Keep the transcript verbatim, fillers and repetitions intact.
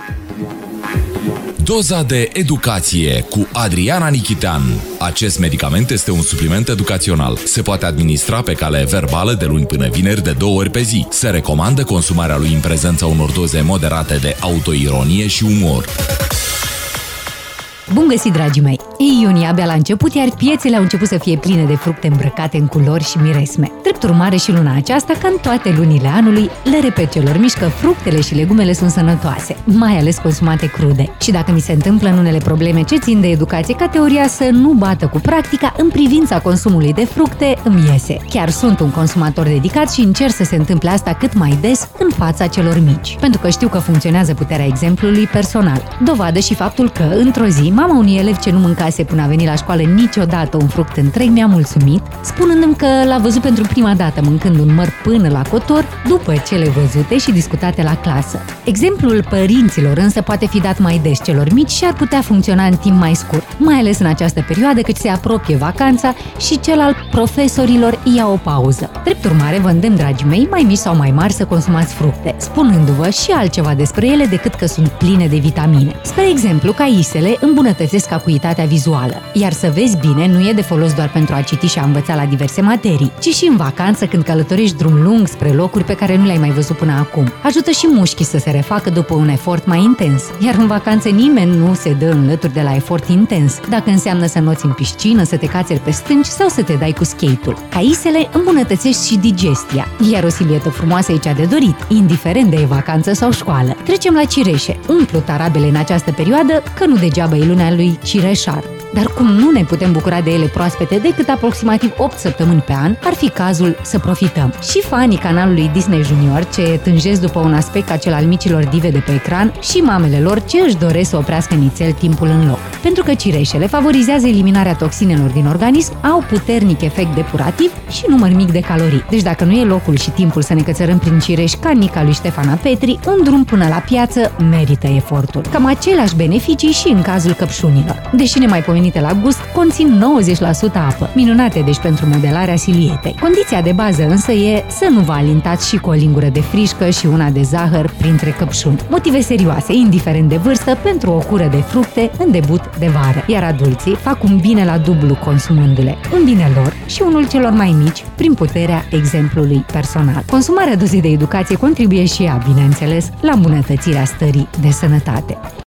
Doza de educație cu Adriana Nichitean. Acest medicament este un supliment educațional. Se poate administra pe cale verbală de luni până vineri de două ori pe zi. Se recomandă consumarea lui în prezența unor doze moderate de autoironie și umor. Bun găsit, dragii mei! E iunie abia la început, iar piețele au început să fie pline de fructe îmbrăcate în culori și miresme. Drept urmare, și luna aceasta, ca în toate lunile anului, le repet celor mici că fructele și legumele sunt sănătoase, mai ales consumate crude. Și dacă mi se întâmplă în unele probleme ce țin de educație, ca teoria să nu bată cu practica, în privința consumului de fructe îmi iese. Chiar sunt un consumator dedicat și încerc să se întâmple asta cât mai des în fața celor mici, pentru că știu că funcționează puterea exemplului personal. Dovadă și faptul că, într-o zi, mama unui elev ce nu mâncase până a venit la școală niciodată un fruct întreg mi-a mulțumit, spunându-mi că l-a văzut pentru prima dată mâncând un măr până la cotor, după cele văzute și discutate la clasă. Exemplul părinților însă poate fi dat mai des celor mici și ar putea funcționa în timp mai scurt, mai ales în această perioadă cât se apropie vacanța și cel al profesorilor ia o pauză. Drept urmare, vă îndemn, dragii mei, mai mici sau mai mari, să consumați fructe, spunându-vă și altceva despre ele decât că sunt pline de vitamine. Spre exemplu, caisele îmbunătățesc acuitatea vizuală, iar să vezi bine nu e de folos doar pentru a citi și a învăța la diverse materii, ci și în vacanță când călătorești drum lung spre locuri pe care nu le-ai mai văzut până acum. Ajută și mușchii să se refacă după un efort mai intens, iar în vacanță nimeni nu se dă înlături de la efort intens, dacă înseamnă să noți în piscină, să te cațeri pe stânci sau să te dai cu skate-ul. Caisele îmbunătățești și digestia, iar o silietă frumoasă e cea de dorit, indiferent de e vacanță sau școală. Trecem la cireșe. Umplu tarabele în această perioadă, că nu degeaba e luna lui cireșar. Dar cum nu ne putem bucura de ele proaspete decât aproximativ opt săptămâni pe an, ar fi cazul să profităm. Și fanii canalului Disney Junior, ce tânjesc după un aspect ca cel al micilor dive de pe ecran, și mamele lor, ce își doresc să oprească nițel timpul în loc. Pentru că cireșele favorizează eliminarea toxinelor din organism, au puternic efect depurativ și număr mic de calorii. Deci dacă nu e locul și timpul să ne cățărăm prin cireș ca Nica lui Ștefana Petri, un drum până la piață merită efortul. Cam aceleași beneficii și în cazul căpșunilor. Deși ne mai pomenite la gust, conțin nouăzeci la sută apă, minunate deci pentru modelarea silietei. Condiția de bază însă e să nu vă alintați și cu o lingură de frișcă și una de zahăr printre căpșuni. Motive serioase, indiferent de vârstă, pentru o cură de fructe în debut de vară. Iar adulții fac un bine la dublu consumându-le, un bine lor și unul celor mai mici, prin puterea exemplului personal. Consumarea dozei de educație contribuie și ea, bineînțeles, la îmbunătățirea stării de sănătate.